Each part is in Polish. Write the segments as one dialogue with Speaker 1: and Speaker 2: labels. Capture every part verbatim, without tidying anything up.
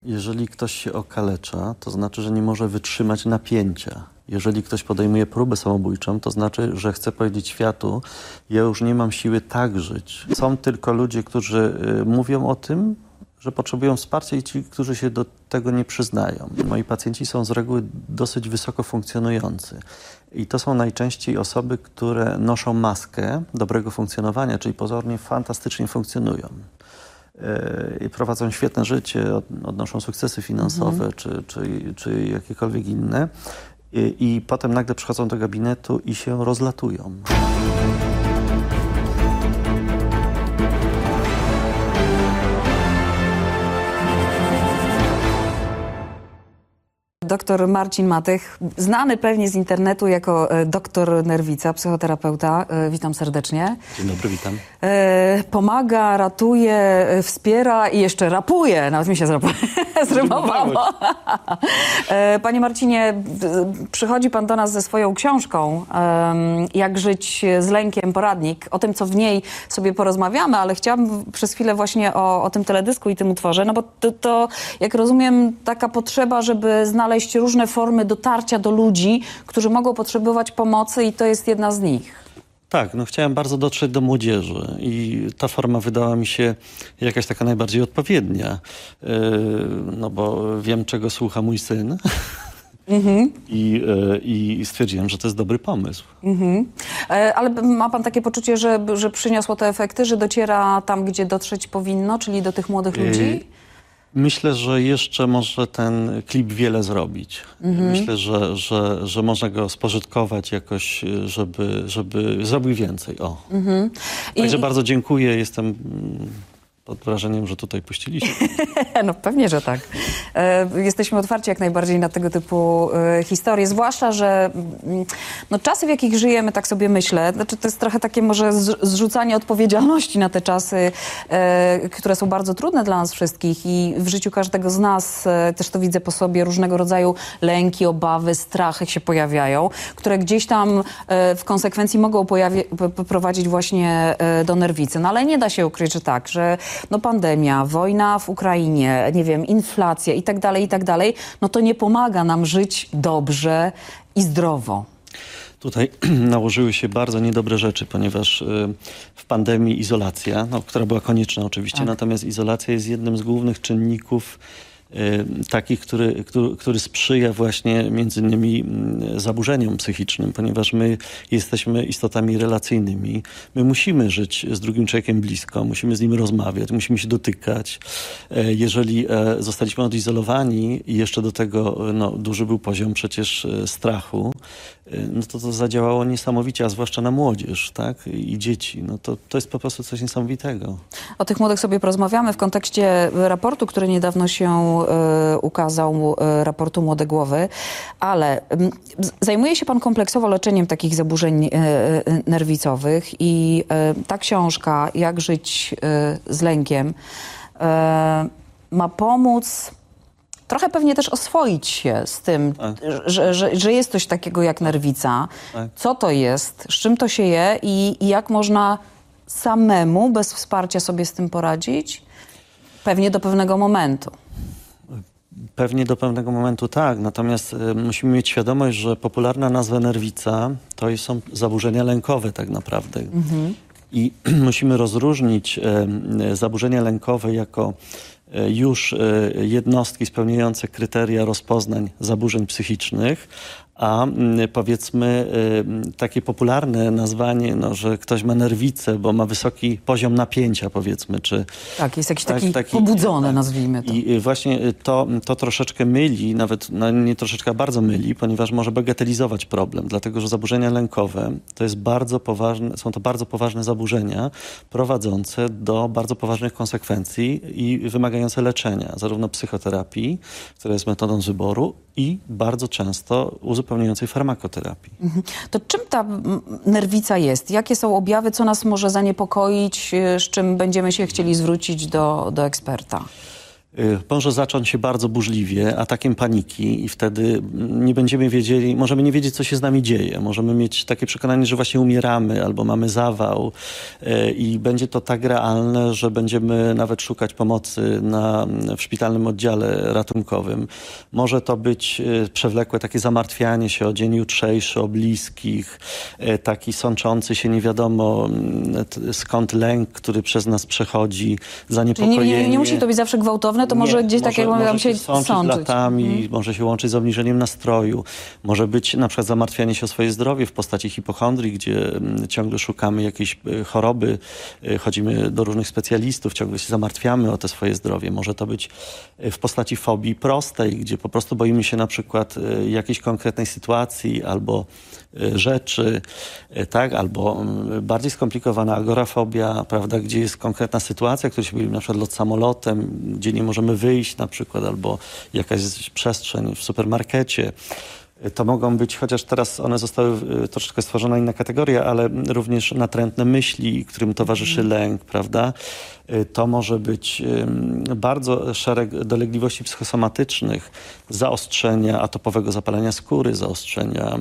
Speaker 1: Jeżeli ktoś się okalecza, to znaczy, że nie może wytrzymać napięcia. Jeżeli ktoś podejmuje próbę samobójczą, to znaczy, że chce powiedzieć światu, ja już nie mam siły tak żyć. Są tylko ludzie, którzy y, mówią o tym, że potrzebują wsparcia i ci, którzy się do tego nie przyznają. Moi pacjenci są z reguły dosyć wysoko funkcjonujący. I to są najczęściej osoby, które noszą maskę dobrego funkcjonowania, czyli pozornie fantastycznie funkcjonują. I prowadzą świetne życie, odnoszą sukcesy finansowe mhm. czy, czy, czy jakiekolwiek inne. I, I potem nagle przychodzą do gabinetu i się rozlatują.
Speaker 2: Doktor Marcin Matych, znany pewnie z internetu jako doktor Nerwica, psychoterapeuta. Witam serdecznie.
Speaker 1: Dzień dobry, witam.
Speaker 2: Pomaga, ratuje, wspiera i jeszcze rapuje. Nawet mi się zrymowało. Panie Marcinie, przychodzi pan do nas ze swoją książką Jak żyć z lękiem, poradnik. O tym, co w niej sobie porozmawiamy, ale chciałam przez chwilę właśnie o, o tym teledysku i tym utworze, no bo to, to, jak rozumiem, taka potrzeba, żeby znaleźć różne formy dotarcia do ludzi, którzy mogą potrzebować pomocy i to jest jedna z nich.
Speaker 1: Tak, no chciałem bardzo dotrzeć do młodzieży i ta forma wydała mi się jakaś taka najbardziej odpowiednia, yy, no bo wiem, czego słucha mój syn. Mm-hmm. I, yy, I stwierdziłem, że to jest dobry pomysł.
Speaker 2: Mm-hmm. e, ale ma pan takie poczucie, że, że przyniosło te efekty, że dociera tam, gdzie dotrzeć powinno, czyli do tych młodych
Speaker 1: yy.
Speaker 2: ludzi?
Speaker 1: Myślę, że jeszcze może ten klip wiele zrobić. Mhm. Myślę, że, że, że można go spożytkować jakoś, żeby, żeby zrobił więcej. O. Mhm. Także I... bardzo dziękuję. Jestem pod wrażeniem, że tutaj puściliśmy.
Speaker 2: No pewnie, że tak. E, jesteśmy otwarci jak najbardziej na tego typu e, historie, zwłaszcza, że no, czasy, w jakich żyjemy, tak sobie myślę, znaczy to jest trochę takie może zrzucanie odpowiedzialności na te czasy, e, które są bardzo trudne dla nas wszystkich i w życiu każdego z nas, e, też to widzę po sobie, różnego rodzaju lęki, obawy, strachy się pojawiają, które gdzieś tam e, w konsekwencji mogą prowadzić właśnie e, do nerwicy. No ale nie da się ukryć, że tak, że no pandemia, wojna w Ukrainie, nie wiem, inflacja i tak dalej, i tak dalej, no to nie pomaga nam żyć dobrze i zdrowo.
Speaker 1: Tutaj nałożyły się bardzo niedobre rzeczy, ponieważ w pandemii izolacja, no, która była konieczna oczywiście, tak. Natomiast izolacja jest jednym z głównych czynników takich, który, który, który sprzyja właśnie między innymi zaburzeniom psychicznym, ponieważ my jesteśmy istotami relacyjnymi. My musimy żyć z drugim człowiekiem blisko, musimy z nim rozmawiać, musimy się dotykać. Jeżeli zostaliśmy odizolowani i jeszcze do tego no, duży był poziom przecież strachu, no to to zadziałało niesamowicie, a zwłaszcza na młodzież, tak? I dzieci. No to, to jest po prostu coś niesamowitego.
Speaker 2: O tych młodych sobie porozmawiamy w kontekście raportu, który niedawno się y, ukazał, y, raportu Młode Głowy, ale y, zajmuje się pan kompleksowo leczeniem takich zaburzeń y, y, nerwicowych i y, ta książka, Jak żyć y, z lękiem, y, ma pomóc trochę pewnie też oswoić się z tym, tak. że, że, że jest coś takiego jak nerwica. Tak. Co to jest, z czym to się je i, i jak można samemu, bez wsparcia sobie z tym poradzić? Pewnie do pewnego momentu.
Speaker 1: Pewnie do pewnego momentu tak, natomiast y, musimy mieć świadomość, że popularna nazwa nerwica to są zaburzenia lękowe tak naprawdę. Mhm. I musimy rozróżnić y, zaburzenia lękowe jako już jednostki spełniające kryteria rozpoznań zaburzeń psychicznych, a powiedzmy takie popularne nazwanie, no, że ktoś ma nerwicę, bo ma wysoki poziom napięcia, powiedzmy. Czy,
Speaker 2: tak, jest jakiś tak, taki, taki pobudzony, tak, nazwijmy to.
Speaker 1: I właśnie to, to troszeczkę myli, nawet no, nie troszeczkę, a bardzo myli, ponieważ może bagatelizować problem, dlatego że zaburzenia lękowe to jest bardzo poważne, są to bardzo poważne zaburzenia prowadzące do bardzo poważnych konsekwencji i wymagające leczenia, zarówno psychoterapii, która jest metodą z wyboru, i bardzo często uzupełniającej farmakoterapii. Mhm.
Speaker 2: To czym ta nerwica jest? Jakie są objawy? Co nas może zaniepokoić? Z czym będziemy się chcieli zwrócić do, do eksperta?
Speaker 1: Może zacząć się bardzo burzliwie, atakiem paniki i wtedy nie będziemy wiedzieli, możemy nie wiedzieć, co się z nami dzieje. Możemy mieć takie przekonanie, że właśnie umieramy albo mamy zawał i będzie to tak realne, że będziemy nawet szukać pomocy na, w szpitalnym oddziale ratunkowym. Może to być przewlekłe takie zamartwianie się o dzień jutrzejszy, o bliskich, taki sączący się nie wiadomo skąd lęk, który przez nas przechodzi, zaniepokojenie.
Speaker 2: Czyli nie, nie, nie musi to być zawsze gwałtowne, to może
Speaker 1: Nie,
Speaker 2: gdzieś tak jak
Speaker 1: może
Speaker 2: mówiłam się
Speaker 1: sączyć
Speaker 2: sączyć.
Speaker 1: latami,
Speaker 2: Mhm.
Speaker 1: może się łączyć z obniżeniem nastroju, może być na przykład zamartwianie się o swoje zdrowie w postaci hipochondrii, gdzie mm, ciągle szukamy jakiejś y, choroby, y, chodzimy do różnych specjalistów, ciągle się zamartwiamy o te swoje zdrowie. Może to być y, w postaci fobii prostej, gdzie po prostu boimy się na przykład y, jakiejś konkretnej sytuacji albo y, rzeczy, y, tak, albo y, bardziej skomplikowana agorafobia, prawda, gdzie jest konkretna sytuacja, której się boimy, na przykład lot samolotem, gdzie nie możemy wyjść na przykład, albo jakaś przestrzeń w supermarkecie. To mogą być, chociaż teraz one zostały troszeczkę stworzone inna kategoria, ale również natrętne myśli, którym towarzyszy lęk, prawda? To może być bardzo szereg dolegliwości psychosomatycznych, zaostrzenia atopowego zapalenia skóry, zaostrzenia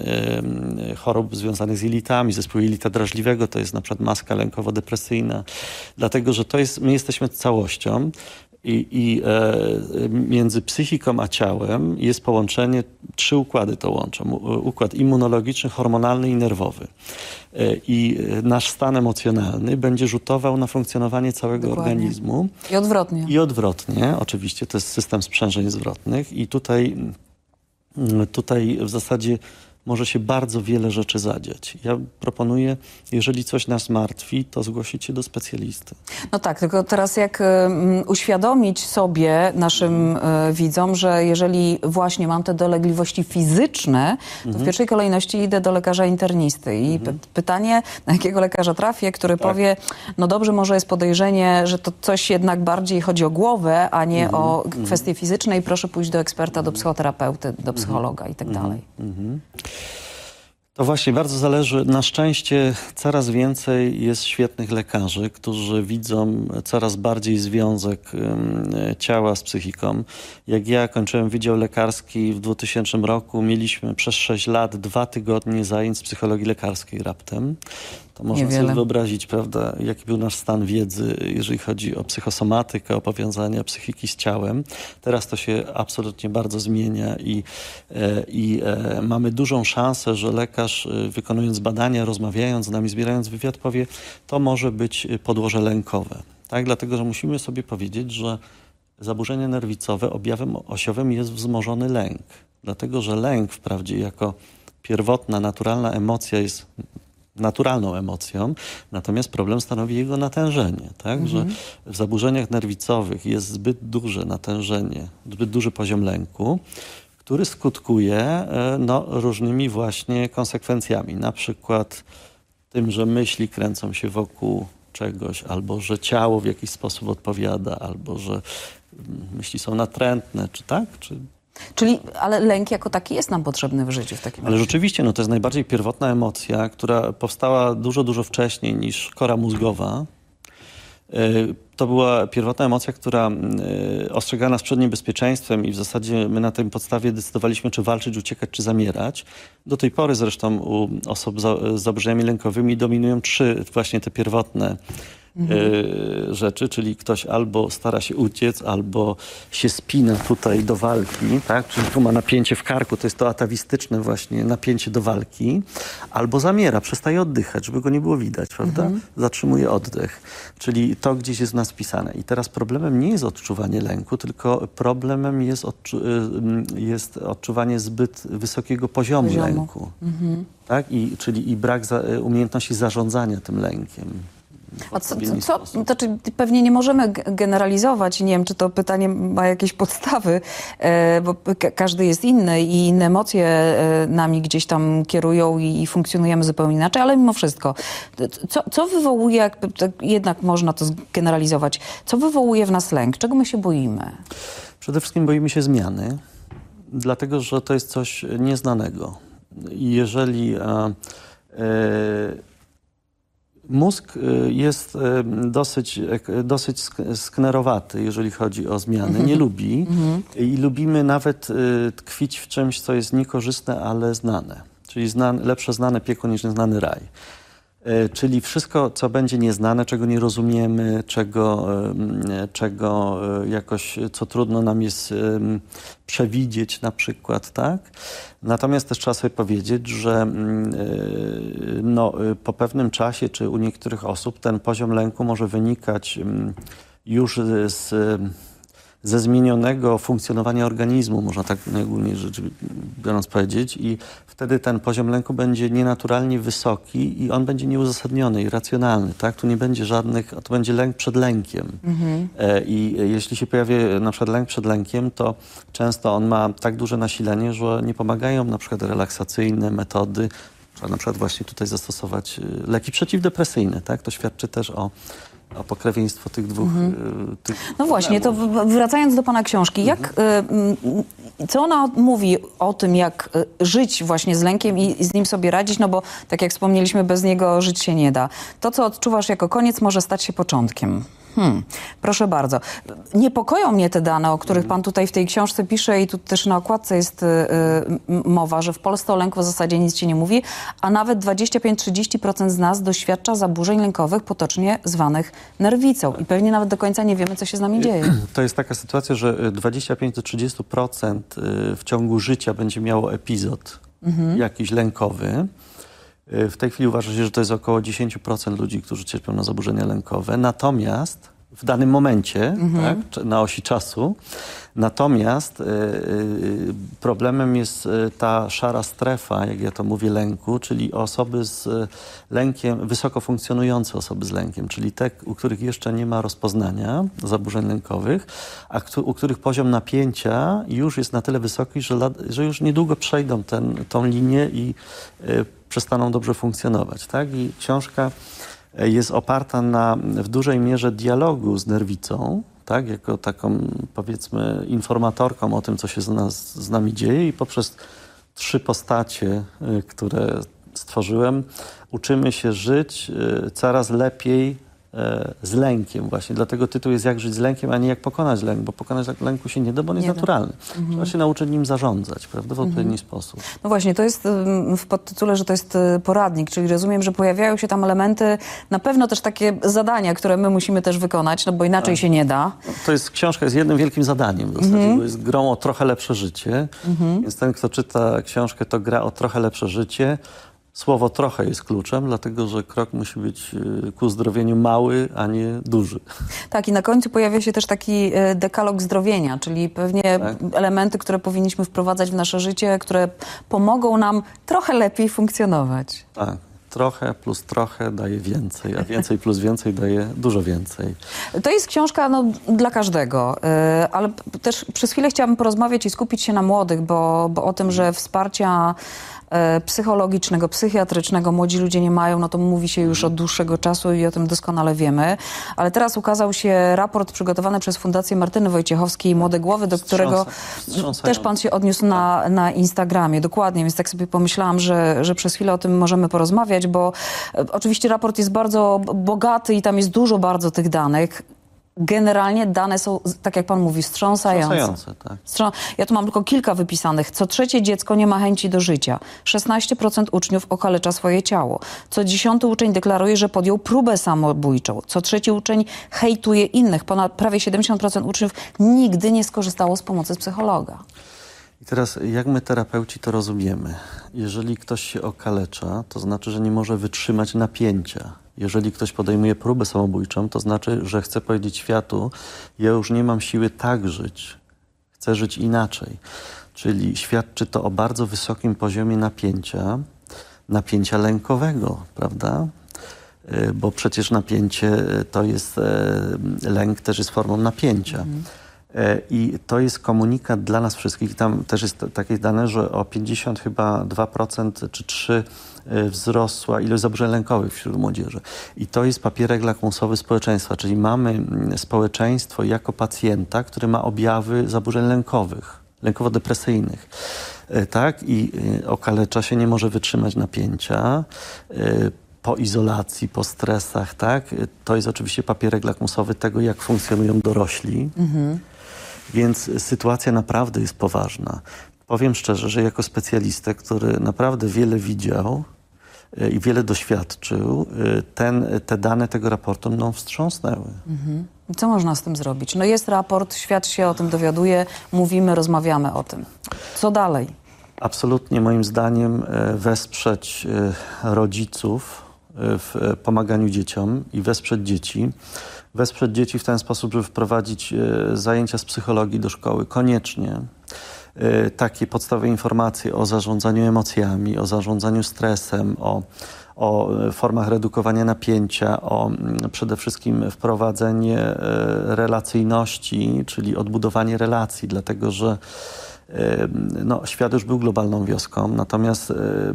Speaker 1: chorób związanych z jelitami, zespołu jelita drażliwego, to jest na przykład maska lękowo-depresyjna. Dlatego, że to jest, my jesteśmy całością. I, i e, między psychiką a ciałem jest połączenie, trzy układy to łączą. Układ immunologiczny, hormonalny i nerwowy. E, I nasz stan emocjonalny będzie rzutował na funkcjonowanie całego
Speaker 2: Dokładnie.
Speaker 1: organizmu.
Speaker 2: I odwrotnie.
Speaker 1: I odwrotnie, oczywiście, to jest system sprzężeń zwrotnych. I tutaj, tutaj w zasadzie może się bardzo wiele rzeczy zadziać. Ja proponuję, jeżeli coś nas martwi, to zgłosić się do specjalisty.
Speaker 2: No tak, tylko teraz jak um, uświadomić sobie, naszym e, widzom, że jeżeli właśnie mam te dolegliwości fizyczne, to
Speaker 1: Mhm.
Speaker 2: w pierwszej kolejności idę do lekarza internisty. I
Speaker 1: Mhm.
Speaker 2: py pytanie, na jakiego lekarza trafię, który tak. powie, no dobrze, może jest podejrzenie, że to coś jednak bardziej chodzi o głowę, a nie
Speaker 1: Mhm.
Speaker 2: o kwestie fizyczne i proszę pójść do eksperta, do psychoterapeuty, do psychologa i tak dalej.
Speaker 1: Mhm. To właśnie bardzo zależy. Na szczęście coraz więcej jest świetnych lekarzy, którzy widzą coraz bardziej związek um, ciała z psychiką. Jak ja kończyłem Wydział Lekarski w dwutysięcznym roku, mieliśmy przez sześć lat dwa tygodnie zajęć z psychologii lekarskiej raptem. To można
Speaker 2: Niewiele.
Speaker 1: sobie wyobrazić, prawda, jaki był nasz stan wiedzy, jeżeli chodzi o psychosomatykę, o powiązania psychiki z ciałem. Teraz to się absolutnie bardzo zmienia i, e, i e, mamy dużą szansę, że lekarz e, wykonując badania, rozmawiając z nami, zbierając wywiad, powie, to może być podłoże lękowe. Tak? Dlatego, że musimy sobie powiedzieć, że zaburzenie nerwicowe, objawem osiowym jest wzmożony lęk. Dlatego, że lęk wprawdzie jako pierwotna, naturalna emocja jest naturalną emocją, natomiast problem stanowi jego natężenie, tak? Mhm. Że w zaburzeniach nerwicowych jest zbyt duże natężenie, zbyt duży poziom lęku, który skutkuje no, różnymi właśnie konsekwencjami, na przykład tym, że myśli kręcą się wokół czegoś, albo że ciało w jakiś sposób odpowiada, albo że myśli są natrętne, czy tak? Czy
Speaker 2: Czyli, ale lęk jako taki jest nam potrzebny w życiu w takim razie.
Speaker 1: Ale rzeczywiście, no to jest najbardziej pierwotna emocja, która powstała dużo, dużo wcześniej niż kora mózgowa. To była pierwotna emocja, która ostrzegała nas przed niebezpieczeństwem i w zasadzie my na tej podstawie decydowaliśmy, czy walczyć, uciekać, czy zamierać. Do tej pory zresztą u osób z zaburzeniami lękowymi dominują trzy właśnie te pierwotne Mhm. rzeczy, czyli ktoś albo stara się uciec, albo się spina tutaj do walki, tak? Czyli tu ma napięcie w karku, to jest to atawistyczne właśnie napięcie do walki, albo zamiera, przestaje oddychać, żeby go nie było widać, prawda? Mhm. Zatrzymuje oddech, czyli to gdzieś jest w nas wpisane. I teraz problemem nie jest odczuwanie lęku, tylko problemem jest, odczu jest odczuwanie zbyt wysokiego poziomu, poziomu. lęku. Mhm. Tak? I, czyli i brak za umiejętności zarządzania tym lękiem.
Speaker 2: A co, co, co, to czy pewnie nie możemy generalizować, nie wiem, czy to pytanie ma jakieś podstawy, e, bo ka każdy jest inny i inne emocje e, nami gdzieś tam kierują i, i funkcjonujemy zupełnie inaczej, ale mimo wszystko, co, co wywołuje, jakby, tak jednak można to zgeneralizować, co wywołuje w nas lęk, czego my się boimy?
Speaker 1: Przede wszystkim boimy się zmiany, dlatego, że to jest coś nieznanego. I jeżeli... A, e, Mózg y, jest y, dosyć, ek- dosyć sk- sknerowaty, jeżeli chodzi o zmiany. Nie lubi i lubimy nawet y, tkwić w czymś, co jest niekorzystne, ale znane. Czyli znan- lepsze znane piekło niż nieznany raj. Y, Czyli wszystko, co będzie nieznane, czego nie rozumiemy, czego, y, czego y, jakoś, co trudno nam jest y, przewidzieć na przykład, tak? Natomiast też trzeba sobie powiedzieć, że y, no, y, po pewnym czasie, czy u niektórych osób, ten poziom lęku może wynikać y, już z, ze zmienionego funkcjonowania organizmu, można tak najogólniej rzecz biorąc powiedzieć, i wtedy ten poziom lęku będzie nienaturalnie wysoki i on będzie nieuzasadniony i racjonalny, tak? Tu nie będzie żadnych, to będzie lęk przed lękiem. E, I jeśli się pojawi na przykład lęk przed lękiem, to często on ma tak duże nasilenie, że nie pomagają na przykład relaksacyjne metody. Trzeba na przykład właśnie tutaj zastosować y, leki przeciwdepresyjne, tak? To świadczy też o o pokrewieństwo tych dwóch... y, tych
Speaker 2: No właśnie, to w- wracając do pana książki, jak, y, y, co ona mówi o tym, jak y, żyć właśnie z lękiem i, i z nim sobie radzić, no bo tak jak wspomnieliśmy, bez niego żyć się nie da. To, co odczuwasz jako koniec, może stać się początkiem. Hmm. Proszę bardzo. Niepokoją mnie te dane, o których pan tutaj w tej książce pisze i tu też na okładce jest y, y, mowa, że w Polsce o lęku w zasadzie nic się nie mówi, a nawet dwadzieścia pięć do trzydziestu procent z nas doświadcza zaburzeń lękowych, potocznie zwanych nerwicą. I pewnie nawet do końca nie wiemy, co się z nami dzieje.
Speaker 1: To jest taka sytuacja, że dwadzieścia pięć do trzydziestu procent w ciągu życia będzie miało epizod jakiś lękowy. W tej chwili uważa się, że to jest około dziesięć procent ludzi, którzy cierpią na zaburzenia lękowe. Natomiast w danym momencie, tak, czy- na osi czasu, natomiast y, y, problemem jest y, ta szara strefa, jak ja to mówię, lęku, czyli osoby z y, lękiem, wysoko funkcjonujące osoby z lękiem, czyli te, u których jeszcze nie ma rozpoznania zaburzeń lękowych, a któ- u których poziom napięcia już jest na tyle wysoki, że, lat- że już niedługo przejdą ten, tą linię i y, przestaną dobrze funkcjonować. Tak? I książka jest oparta na w dużej mierze dialogu z nerwicą, tak? Jako taką, powiedzmy, informatorką o tym, co się z, nas, z nami dzieje, i poprzez trzy postacie, y, które stworzyłem, uczymy się żyć y, coraz lepiej y, z lękiem. Właśnie dlatego tytuł jest Jak żyć z lękiem, a nie Jak pokonać lęk, bo pokonać lęku się nie da, bo on jest
Speaker 2: Nie da.
Speaker 1: naturalny. Trzeba się nauczyć nim zarządzać, prawda, w odpowiedni sposób.
Speaker 2: No właśnie, to jest ym, w podtytule, że to jest y, poradnik, czyli rozumiem, że pojawiają się tam elementy, na pewno też takie zadania, które my musimy też wykonać, no bo inaczej się nie da.
Speaker 1: To jest, książka jest jednym wielkim zadaniem w zasadzie, bo jest grą o trochę lepsze życie. Więc ten, kto czyta książkę, to gra o trochę lepsze życie. Słowo trochę jest kluczem, dlatego że krok musi być y, ku uzdrowieniu mały, a nie duży.
Speaker 2: Tak, i na końcu pojawia się też taki y, dekalog zdrowienia, czyli pewnie
Speaker 1: Tak.
Speaker 2: elementy, które powinniśmy wprowadzać w nasze życie, które pomogą nam trochę lepiej funkcjonować.
Speaker 1: Tak. Trochę plus trochę daje więcej, a więcej plus więcej daje dużo więcej.
Speaker 2: To jest książka no, dla każdego, y, ale p- też przez chwilę chciałabym porozmawiać i skupić się na młodych, bo, bo o tym, że wsparcia y, psychologicznego, psychiatrycznego młodzi ludzie nie mają, no to mówi się już od dłuższego czasu i o tym doskonale wiemy. Ale teraz ukazał się raport przygotowany przez Fundację Martyny Wojciechowskiej Młode Głowy, do którego
Speaker 1: Wstrząsa- wstrząsający.
Speaker 2: też pan się odniósł na, na Instagramie. Dokładnie, więc tak sobie pomyślałam, że, że przez chwilę o tym możemy porozmawiać, bo e, oczywiście raport jest bardzo bogaty i tam jest dużo bardzo tych danych. Generalnie dane są, tak jak pan mówi, wstrząsające.
Speaker 1: Wstrząsające, tak.
Speaker 2: Wstrząs- Ja tu mam tylko kilka wypisanych. Co trzecie dziecko nie ma chęci do życia. szesnaście procent uczniów okalecza swoje ciało. Co dziesiąty uczeń deklaruje, że podjął próbę samobójczą. Co trzeci uczeń hejtuje innych. Ponad prawie siedemdziesiąt procent uczniów nigdy nie skorzystało z pomocy z psychologa.
Speaker 1: I teraz, jak my terapeuci to rozumiemy? Jeżeli ktoś się okalecza, to znaczy, że nie może wytrzymać napięcia. Jeżeli ktoś podejmuje próbę samobójczą, to znaczy, że chce powiedzieć światu: ja już nie mam siły tak żyć, chcę żyć inaczej. Czyli świadczy to o bardzo wysokim poziomie napięcia, napięcia lękowego, prawda? Y, Bo przecież napięcie y, to jest, y, lęk też jest formą napięcia. E, I to jest komunikat dla nas wszystkich. Tam też jest t- takie dane, że o pięćdziesiąt chyba dwa procent czy trzy procent wzrosła ilość zaburzeń lękowych wśród młodzieży. I to jest papierek lakmusowy społeczeństwa, czyli mamy mm, społeczeństwo jako pacjenta, który ma objawy zaburzeń lękowych, lękowo-depresyjnych. E, Tak? I e, okalecza się, nie może wytrzymać napięcia. E, po izolacji, po stresach, tak? To jest oczywiście papierek lakmusowy tego, jak funkcjonują dorośli. Mhm. Więc sytuacja naprawdę jest poważna. Powiem szczerze, że jako specjalista, który naprawdę wiele widział y, i wiele doświadczył, y, ten, te dane tego raportu mną wstrząsnęły.
Speaker 2: Mhm. I co można z tym zrobić? No jest raport, świat się o tym dowiaduje, mówimy, rozmawiamy o tym. Co dalej?
Speaker 1: Absolutnie moim zdaniem y, wesprzeć y, rodziców y, w y, pomaganiu dzieciom i wesprzeć dzieci. Wesprzeć dzieci w ten sposób, żeby wprowadzić y, zajęcia z psychologii do szkoły. Koniecznie. Takie podstawowe informacje o zarządzaniu emocjami, o zarządzaniu stresem, o, o formach redukowania napięcia, o przede wszystkim wprowadzenie relacyjności, czyli odbudowanie relacji, dlatego że no, świat już był globalną wioską, natomiast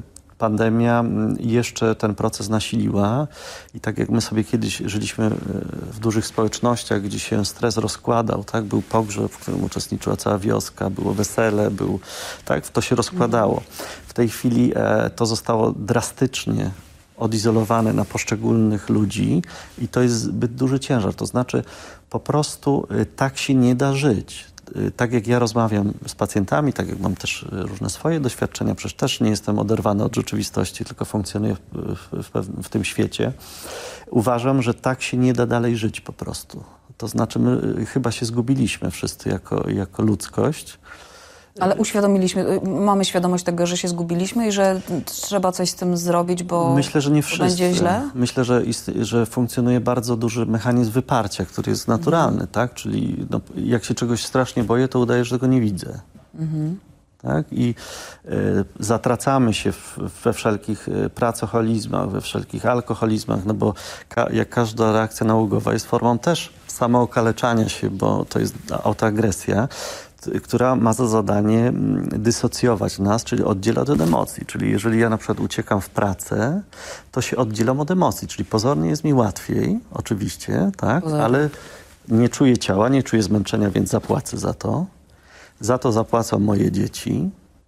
Speaker 1: pandemia jeszcze ten proces nasiliła i tak jak my sobie kiedyś żyliśmy w dużych społecznościach, gdzie się stres rozkładał, tak? Był pogrzeb, w którym uczestniczyła cała wioska, było wesele, był, tak? To się rozkładało. W tej chwili e, to zostało drastycznie odizolowane na poszczególnych ludzi i to jest zbyt duży ciężar. To znaczy po prostu y, tak się nie da żyć. Tak jak ja rozmawiam z pacjentami, tak jak mam też różne swoje doświadczenia, przecież też nie jestem oderwany od rzeczywistości, tylko funkcjonuję w, w, w tym świecie, uważam, że tak się nie da dalej żyć po prostu. To znaczy my chyba się zgubiliśmy wszyscy jako, jako ludzkość.
Speaker 2: Ale uświadomiliśmy, mamy świadomość tego, że się zgubiliśmy i że trzeba coś z tym zrobić, bo
Speaker 1: myślę, że nie wszyscy.
Speaker 2: Będzie źle?
Speaker 1: Myślę, że, ist, że funkcjonuje bardzo duży mechanizm wyparcia, który jest naturalny, mhm. tak? Czyli no, jak się czegoś strasznie boję, to udaję, że tego nie widzę. Mhm. Tak? I y, zatracamy się w, we wszelkich y, pracoholizmach, we wszelkich alkoholizmach, no bo ka jak każda reakcja nałogowa jest formą też samookaleczania się, bo to jest autoagresja, która ma za zadanie dysocjować nas, czyli oddzielać od emocji. Czyli jeżeli ja na przykład uciekam w pracę, to się oddzielam od emocji, czyli pozornie jest mi łatwiej, oczywiście, tak, pozornie. Ale nie czuję ciała, nie czuję zmęczenia, więc zapłacę za to. Za to zapłacą moje dzieci,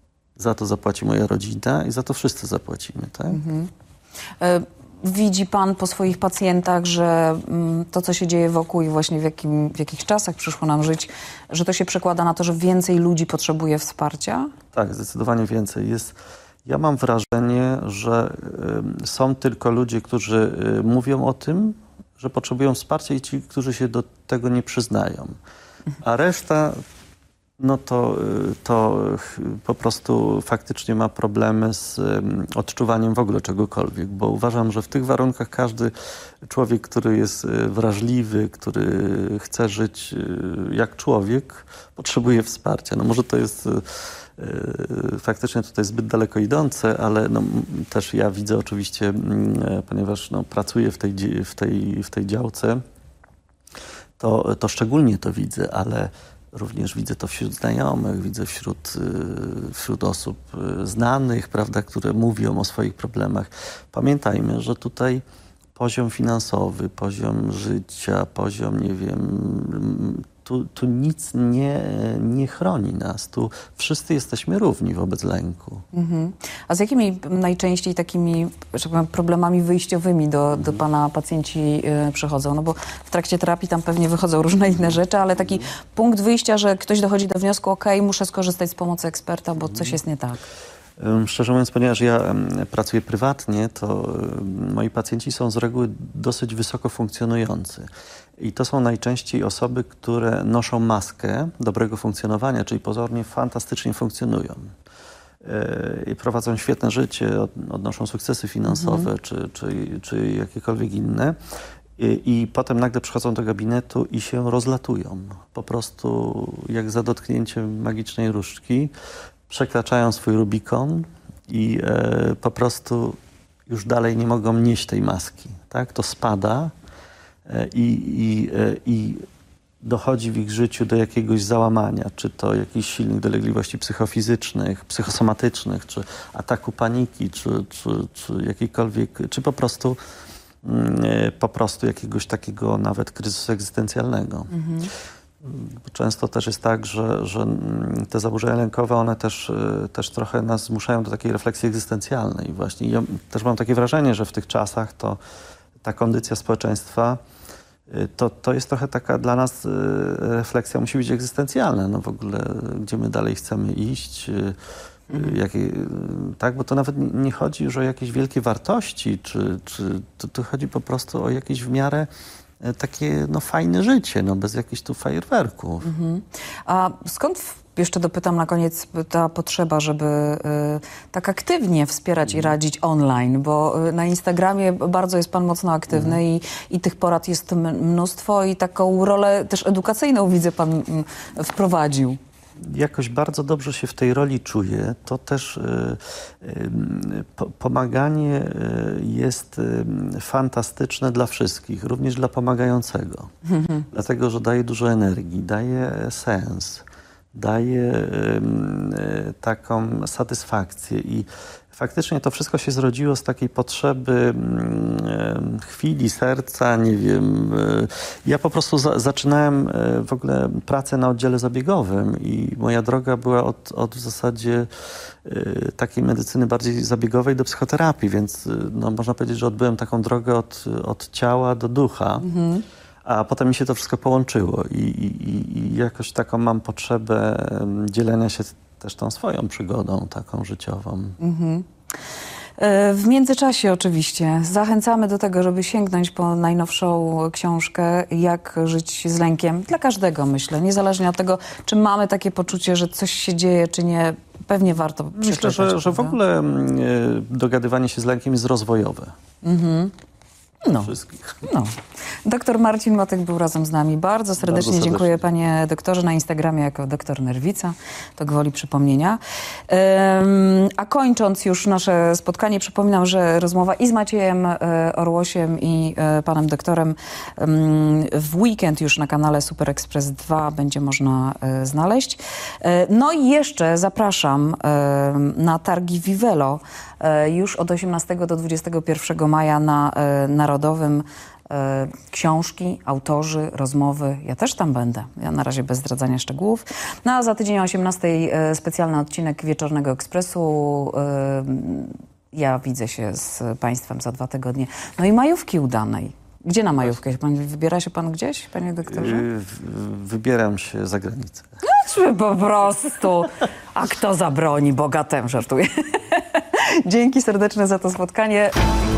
Speaker 1: za to zapłaci moja rodzina i za to wszyscy zapłacimy, tak? Mhm.
Speaker 2: E Widzi pan po swoich pacjentach, że mm, to, co się dzieje wokół i właśnie w, jakim, w jakich czasach przyszło nam żyć, że to się przekłada na to, że więcej ludzi potrzebuje wsparcia?
Speaker 1: Tak, zdecydowanie więcej. Jest, ja mam wrażenie, że y, są tylko ludzie, którzy y, mówią o tym, że potrzebują wsparcia i ci, którzy się do tego nie przyznają. A reszta no to, to po prostu faktycznie ma problemy z odczuwaniem w ogóle czegokolwiek, bo uważam, że w tych warunkach każdy człowiek, który jest wrażliwy, który chce żyć jak człowiek, potrzebuje wsparcia. No może to jest faktycznie tutaj zbyt daleko idące, ale no, też ja widzę oczywiście, ponieważ no, pracuję w tej, w tej, w tej działce, to, to szczególnie to widzę, ale również widzę to wśród znajomych, widzę wśród, wśród osób znanych, prawda, które mówią o swoich problemach. Pamiętajmy, że tutaj poziom finansowy, poziom życia, poziom, nie wiem, tu, tu nic nie, nie chroni nas. Tu wszyscy jesteśmy równi wobec lęku. Mhm.
Speaker 2: A z jakimi najczęściej takimi, że powiem, problemami wyjściowymi do, do pana pacjenci y, przychodzą? No bo w trakcie terapii tam pewnie wychodzą różne inne rzeczy, ale taki punkt wyjścia, że ktoś dochodzi do wniosku, ok, muszę skorzystać z pomocy eksperta, bo coś jest nie tak.
Speaker 1: Szczerze mówiąc, ponieważ ja pracuję prywatnie, to moi pacjenci są z reguły dosyć wysoko funkcjonujący. I to są najczęściej osoby, które noszą maskę dobrego funkcjonowania, czyli pozornie fantastycznie funkcjonują. I prowadzą świetne życie, odnoszą sukcesy finansowe, mhm. czy, czy, czy jakiekolwiek inne. I, I potem nagle przychodzą do gabinetu i się rozlatują. Po prostu jak za dotknięciem magicznej różdżki. Przekraczają swój Rubikon i e, po prostu już dalej nie mogą nieść tej maski. Tak? To spada e, i, e, i dochodzi w ich życiu do jakiegoś załamania, czy to jakichś silnych dolegliwości psychofizycznych, psychosomatycznych, czy ataku paniki, czy, czy, czy jakiejkolwiek, czy po prostu, mm, po prostu jakiegoś takiego nawet kryzysu egzystencjalnego. Mhm. Często też jest tak, że, że te zaburzenia lękowe, one też, też trochę nas zmuszają do takiej refleksji egzystencjalnej właśnie. Ja też mam takie wrażenie, że w tych czasach to ta kondycja społeczeństwa to, to jest trochę taka dla nas refleksja musi być egzystencjalna. No w ogóle, gdzie my dalej chcemy iść, mhm. jakie, tak? Bo to nawet nie chodzi już o jakieś wielkie wartości, czy, czy to, to chodzi po prostu o jakieś w miarę takie no, fajne życie, no, bez jakichś tu fajerwerków.
Speaker 2: Mhm. A skąd, w, jeszcze dopytam na koniec, ta potrzeba, żeby y, tak aktywnie wspierać i radzić online, bo y, na Instagramie bardzo jest pan mocno aktywny mhm. i, i tych porad jest mnóstwo i taką rolę też edukacyjną widzę pan y, wprowadził.
Speaker 1: Jakoś bardzo dobrze się w tej roli czuję. To też y, y, po, pomaganie y, jest y, fantastyczne dla wszystkich, również dla pomagającego. Mhm. Dlatego, że daje dużo energii, daje sens, daje y, y, taką satysfakcję i faktycznie to wszystko się zrodziło z takiej potrzeby e, chwili, serca, nie wiem. E, ja po prostu za, zaczynałem e, w ogóle pracę na oddziale zabiegowym i moja droga była od, od w zasadzie e, takiej medycyny bardziej zabiegowej do psychoterapii, więc e, no, można powiedzieć, że odbyłem taką drogę od, od ciała do ducha. Mhm. A potem mi się to wszystko połączyło i, i, i jakoś taką mam potrzebę dzielenia się też tą swoją przygodą taką życiową. Mhm.
Speaker 2: W międzyczasie oczywiście zachęcamy do tego, żeby sięgnąć po najnowszą książkę Jak żyć z lękiem. Dla każdego, myślę. Niezależnie od tego, czy mamy takie poczucie, że coś się dzieje, czy nie. Pewnie warto przeczytać.
Speaker 1: Myślę, że, że w ogóle y, dogadywanie się z lękiem jest rozwojowe. Mhm.
Speaker 2: No.
Speaker 1: Wszystkich.
Speaker 2: No. Doktor Marcin Motyk był razem z nami. Bardzo serdecznie, Bardzo serdecznie dziękuję panie doktorze. Na Instagramie jako doktor Nerwica. To gwoli przypomnienia. Um, a kończąc już nasze spotkanie, przypominam, że rozmowa i z Maciejem e, Orłosiem i e, panem doktorem um, w weekend już na kanale Super Express dwa będzie można e, znaleźć. E, no i jeszcze zapraszam e, na targi Vivelo e, już od osiemnastego do dwudziestego pierwszego maja na e, Narodowym. E, książki, autorzy, rozmowy. Ja też tam będę. Ja na razie bez zdradzania szczegółów. No a za tydzień o osiemnastej e, specjalny odcinek Wieczornego Ekspresu. E, ja widzę się z państwem za dwa tygodnie. No i majówki udanej. Gdzie na majówkę? Pan, wybiera się pan gdzieś, panie doktorze?
Speaker 1: Yy, wybieram się za granicę.
Speaker 2: No, po prostu. A kto zabroni? Bogatem, żartuję. Dzięki serdeczne za to spotkanie.